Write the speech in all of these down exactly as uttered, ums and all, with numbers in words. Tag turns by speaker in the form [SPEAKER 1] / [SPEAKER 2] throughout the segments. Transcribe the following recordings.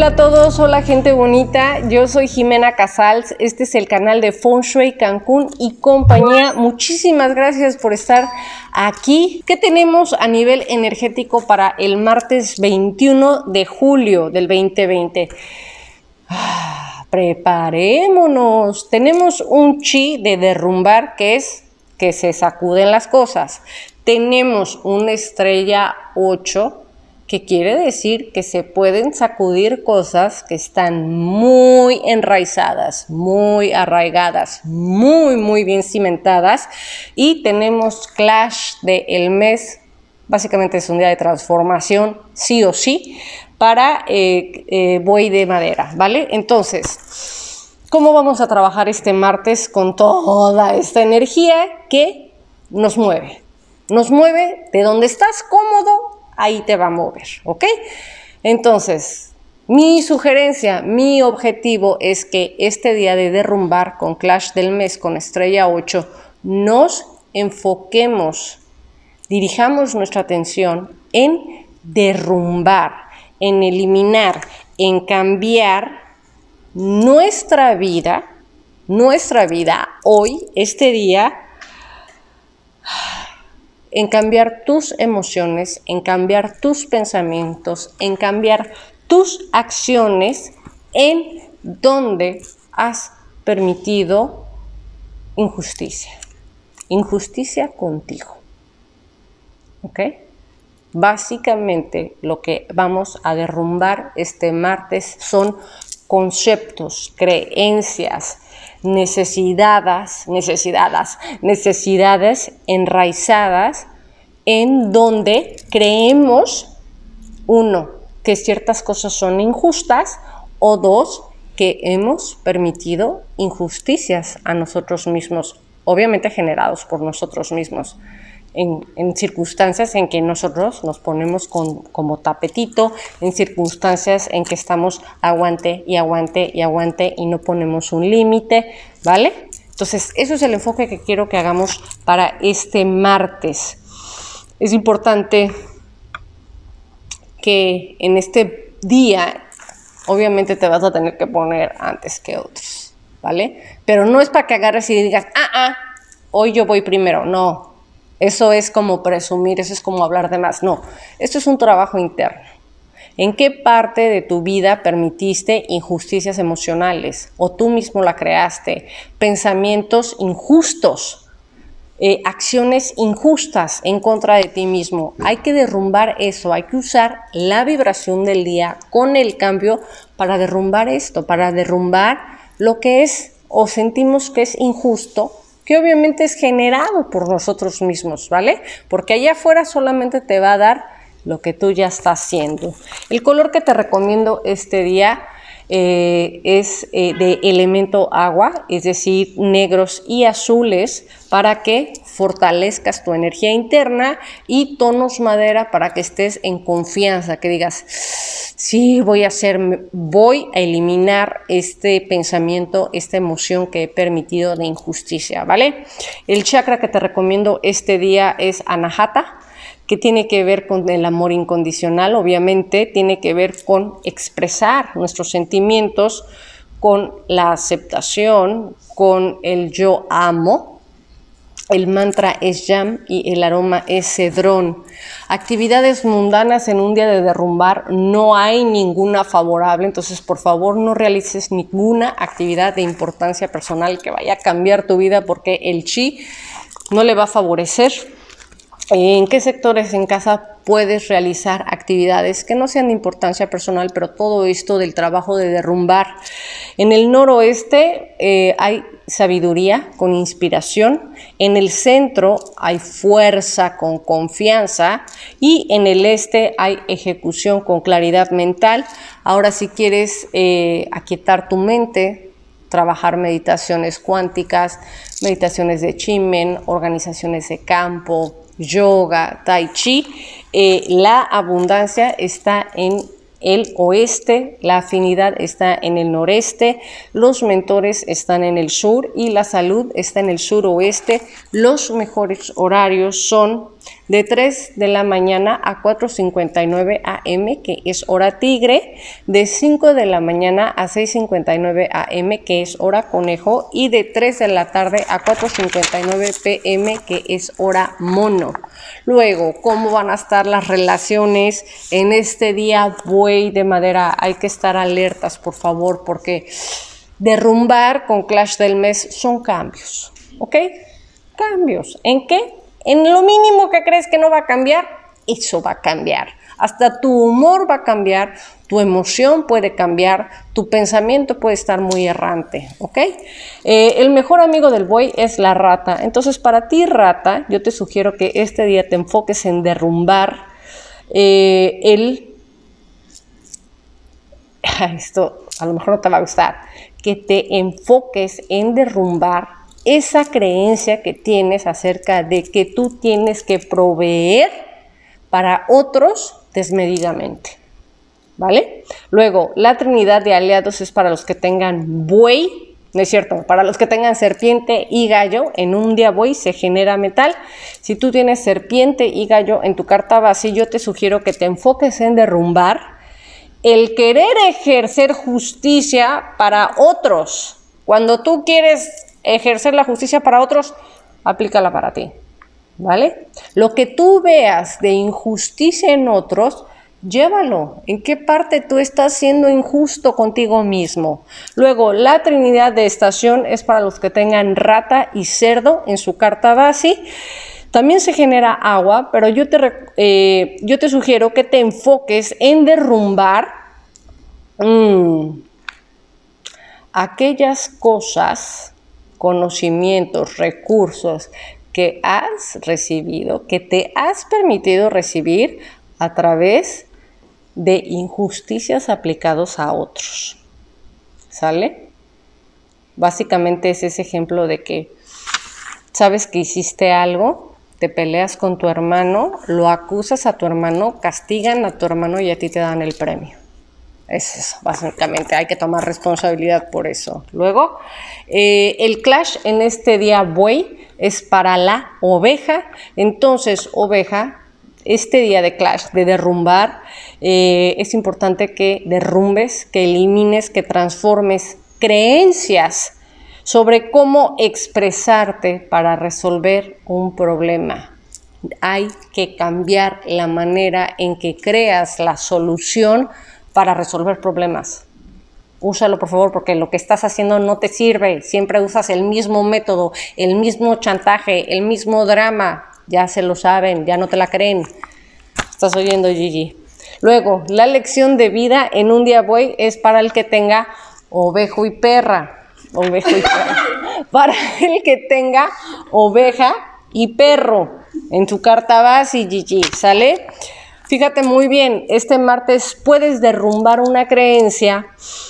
[SPEAKER 1] a todos, hola gente bonita, yo soy Jimena Casals, este es el canal de Feng Shui Cancún y compañía. Muchísimas gracias por estar aquí. ¿Qué tenemos a nivel energético para el martes veintiuno de julio del veinte veinte? Ah, preparémonos. Tenemos un chi de derrumbar, que es que se sacuden las cosas. Tenemos una estrella ocho, que quiere decir que se pueden sacudir cosas que están muy enraizadas, muy arraigadas, muy, muy bien cimentadas. Y tenemos clash del mes, básicamente es un día de transformación, sí o sí, para eh, eh, buey de madera, ¿vale? Entonces, ¿cómo vamos a trabajar este martes con toda esta energía que nos mueve? Nos mueve de donde estás cómodo, ahí te va a mover, ¿ok? Entonces, mi sugerencia, mi objetivo es que este día de derrumbar con clash del mes, con estrella ocho, nos enfoquemos, dirijamos nuestra atención en derrumbar, en eliminar, en cambiar nuestra vida, nuestra vida hoy, este día, en cambiar tus emociones, en cambiar tus pensamientos, en cambiar tus acciones en donde has permitido injusticia. Injusticia contigo. ¿Ok? Básicamente lo que vamos a derrumbar este martes son conceptos, creencias, necesidades, necesidades, necesidades enraizadas en donde creemos, uno, que ciertas cosas son injustas, o dos, que hemos permitido injusticias a nosotros mismos, obviamente generados por nosotros mismos. En, en circunstancias en que nosotros nos ponemos con, como tapetito, en circunstancias en que estamos aguante y aguante y aguante y no ponemos un límite, ¿vale? Entonces, eso es el enfoque que quiero que hagamos para este martes. Es importante que en este día, obviamente te vas a tener que poner antes que otros, ¿vale? Pero no es para que agarres y digas, ah, ah, hoy yo voy primero, no. Eso es como presumir, eso es como hablar de más. No, esto es un trabajo interno. ¿En qué parte de tu vida permitiste injusticias emocionales? O tú mismo la creaste. Pensamientos injustos, eh, acciones injustas en contra de ti mismo. Hay que derrumbar eso, hay que usar la vibración del día con el cambio para derrumbar esto, para derrumbar lo que es o sentimos que es injusto, que obviamente es generado por nosotros mismos, ¿vale? Porque allá afuera solamente te va a dar lo que tú ya estás haciendo. El color que te recomiendo este día eh, es eh, de elemento agua, es decir, negros y azules, para que fortalezcas tu energía interna, y tonos madera para que estés en confianza, que digas, sí, voy a hacer, voy a eliminar este pensamiento, esta emoción que he permitido de injusticia, ¿vale? El chakra que te recomiendo este día es Anahata, que tiene que ver con el amor incondicional, obviamente, tiene que ver con expresar nuestros sentimientos, con la aceptación, con el yo amo. El mantra es Yam y el aroma es Cedrón. Actividades mundanas en un día de derrumbar, no hay ninguna favorable, entonces por favor no realices ninguna actividad de importancia personal que vaya a cambiar tu vida, porque el chi no le va a favorecer. ¿En qué sectores en casa puedes realizar actividades que no sean de importancia personal, pero todo esto del trabajo de derrumbar? En el noroeste eh, hay sabiduría con inspiración, en el centro hay fuerza con confianza, y en el este hay ejecución con claridad mental. Ahora, si quieres eh, aquietar tu mente, trabajar meditaciones cuánticas, meditaciones de Qigong, organizaciones de campo, yoga, tai chi, eh, la abundancia está en el oeste, la afinidad está en el noreste, los mentores están en el sur y la salud está en el suroeste. Los mejores horarios son de tres de la mañana a cuatro cincuenta y nueve a eme, que es hora tigre, de cinco de la mañana a seis cincuenta y nueve a eme, que es hora conejo, y de tres de la tarde a cuatro cincuenta y nueve pe eme, que es hora mono. Luego, ¿cómo van a estar las relaciones en este día buey de madera? Hay que estar alertas, por favor, porque derrumbar con Clash del mes son cambios, ¿ok? Cambios. ¿En qué? En lo mínimo que crees que no va a cambiar, eso va a cambiar. Hasta tu humor va a cambiar, tu emoción puede cambiar, tu pensamiento puede estar muy errante, ¿ok? Eh, el mejor amigo del buey es la rata. Entonces, para ti, rata, yo te sugiero que este día te enfoques en derrumbar eh, el... Esto a lo mejor no te va a gustar. Que te enfoques en derrumbar esa creencia que tienes acerca de que tú tienes que proveer para otros desmedidamente, ¿vale? Luego, la trinidad de aliados es para los que tengan buey, no es cierto, para los que tengan serpiente y gallo. En un día buey se genera metal. Si tú tienes serpiente y gallo en tu carta base, yo te sugiero que te enfoques en derrumbar el querer ejercer justicia para otros. Cuando tú quieres ejercer la justicia para otros, aplícala para ti, ¿vale? Lo que tú veas de injusticia en otros, llévalo. ¿En qué parte tú estás siendo injusto contigo mismo? Luego, la trinidad de estación es para los que tengan rata y cerdo en su carta base. También se genera agua, pero yo te, eh, yo te sugiero que te enfoques en derrumbar mmm, aquellas cosas, conocimientos, recursos que has recibido, que te has permitido recibir a través de injusticias aplicados a otros. ¿Sale? Básicamente es ese ejemplo de que sabes que hiciste algo, te peleas con tu hermano, lo acusas a tu hermano, castigan a tu hermano y a ti te dan el premio. Es eso, básicamente hay que tomar responsabilidad por eso. Luego, eh, el clash en este día buey es para la oveja. Entonces, oveja, este día de clash, de derrumbar, eh, es importante que derrumbes, que elimines, que transformes creencias sobre cómo expresarte para resolver un problema. Hay que cambiar la manera en que creas la solución para resolver problemas. Úsalo, por favor, porque lo que estás haciendo no te sirve. Siempre usas el mismo método, el mismo chantaje, el mismo drama. Ya se lo saben, ya no te la creen. Estás oyendo, Gigi. Luego, la lección de vida en un día buey es para el que tenga ovejo y perra. Ovejo y perro. Para el que tenga oveja y perro en su carta base, Gigi, ¿sale? Fíjate muy bien, este martes puedes derrumbar una creencia,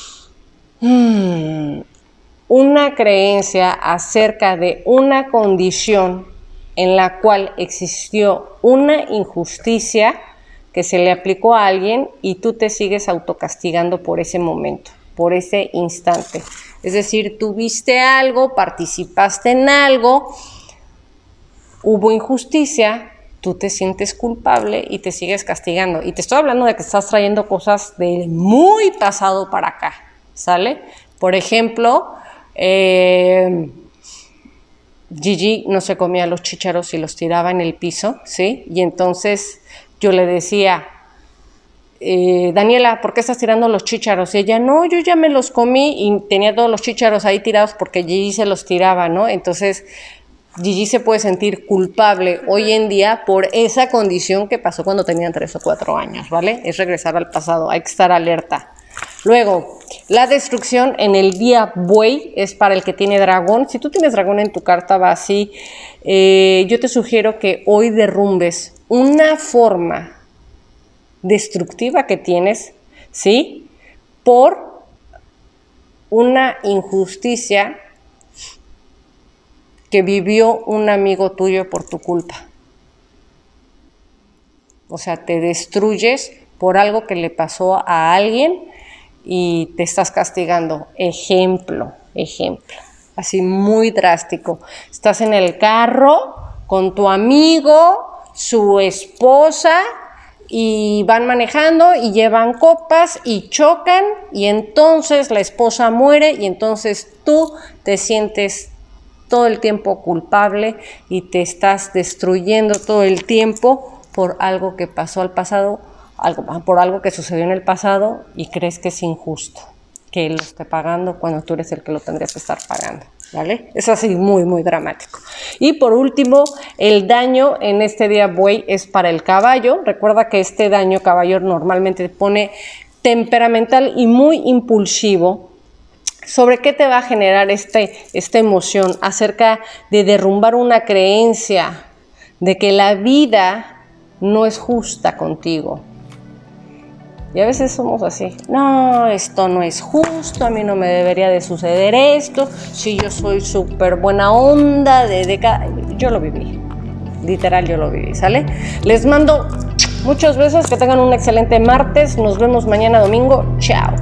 [SPEAKER 1] hmm, una creencia acerca de una condición en la cual existió una injusticia que se le aplicó a alguien y tú te sigues autocastigando por ese momento, por ese instante. Es decir, tuviste algo, participaste en algo, hubo injusticia, tú te sientes culpable y te sigues castigando. Y te estoy hablando de que estás trayendo cosas del muy pasado para acá, ¿sale? Por ejemplo, eh, Gigi no se comía los chícharos y los tiraba en el piso, ¿sí? Y entonces yo le decía, Eh, Daniela, ¿por qué estás tirando los chícharos? Y ella, no, yo ya me los comí y tenía todos los chícharos ahí tirados porque Gigi se los tiraba, ¿no? Entonces, Gigi se puede sentir culpable hoy en día por esa condición que pasó cuando tenían tres o cuatro años, ¿vale? Es regresar al pasado, hay que estar alerta. Luego, la destrucción en el día buey es para el que tiene dragón. Si tú tienes dragón en tu carta base, eh, yo te sugiero que hoy derrumbes una forma destructiva que tienes, ¿sí? Por una injusticia que vivió un amigo tuyo por tu culpa. O sea, te destruyes por algo que le pasó a alguien y te estás castigando. Ejemplo, ejemplo. Así muy drástico. Estás en el carro con tu amigo, su esposa y van manejando y llevan copas y chocan y entonces la esposa muere y entonces tú te sientes todo el tiempo culpable y te estás destruyendo todo el tiempo por algo que pasó al pasado, algo, por algo que sucedió en el pasado y crees que es injusto que él lo esté pagando cuando tú eres el que lo tendrías que estar pagando, ¿vale? Es así muy, muy dramático. Y por último, el daño en este día buey es para el caballo. Recuerda que este daño caballo normalmente pone temperamental y muy impulsivo. ¿Sobre qué te va a generar este, esta emoción? Acerca de derrumbar una creencia de que la vida no es justa contigo. Y a veces somos así, no, esto no es justo, a mí no me debería de suceder esto, si yo soy súper buena onda, de, de cada... yo lo viví, literal yo lo viví, ¿sale? Les mando muchos besos, que tengan un excelente martes, nos vemos mañana domingo, chao.